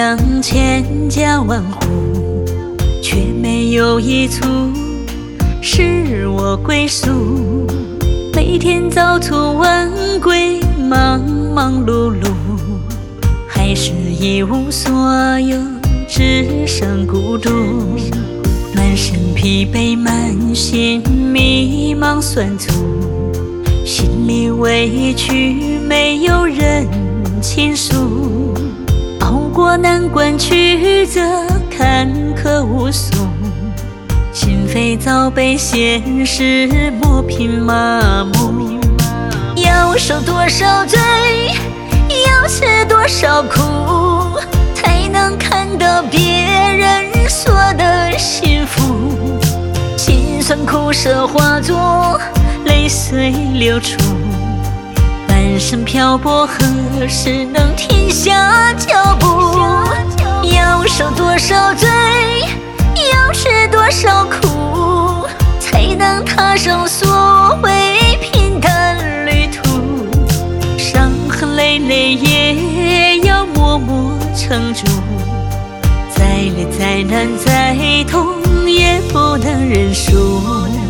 上千家万户，却没有一处是我归宿。每天早出晚归，忙忙碌碌，还是一无所有，只剩孤独。满身疲惫，满心迷茫酸楚，心里委屈，没有人倾诉。熬过难关曲折，坎坷无数，心扉早被现实磨平麻木。要受多少罪，要吃多少苦，才能看到别人说的幸福。辛酸苦涩化作泪水流出，半生漂泊，何时能停下脚步？要受多少罪，要吃多少苦，才能踏上所谓平淡旅途。伤痕累累也要默默撑住，再累再难再痛也不能认输。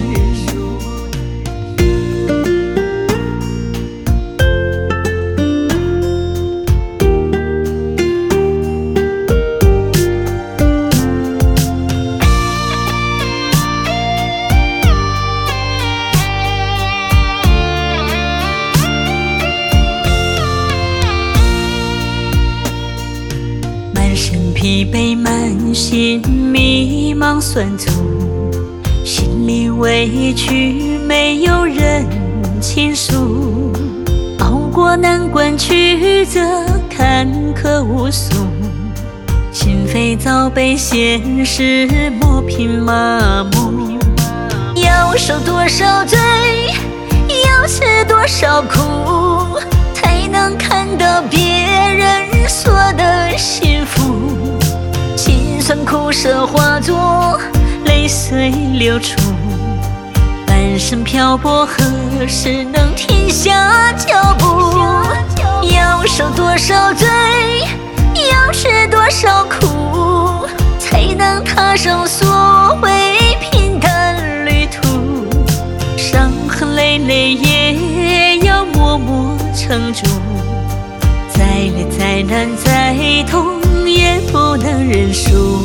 疲惫，满心迷茫酸楚，心里委屈，没有人倾诉。熬过难关曲折，坎坷无数，心扉早被现实磨平麻木。要受多少罪，要吃多少苦，才能看到别人说的幸福。辛酸苦涩化作泪水流出，半生漂泊，何时能停下脚步？要受多少罪，要吃多少苦，才能踏上所谓平淡旅途。伤痕累累也要默默撑住，再累再难再痛也不能认输。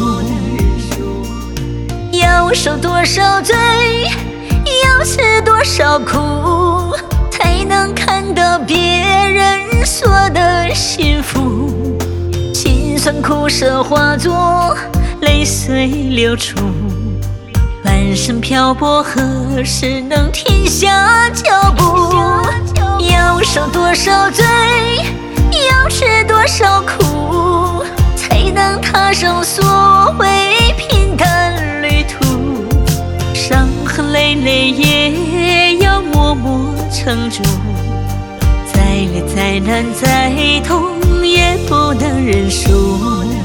要受多少罪，要吃多少苦，才能看到别人说的幸福。辛酸苦涩化作泪水流出，半生漂泊，何时能停下脚步？要受多少罪，要吃多少苦，才能踏上所谓平淡旅途。伤痕累累也要默默撑住，再累再难再痛也不能认输。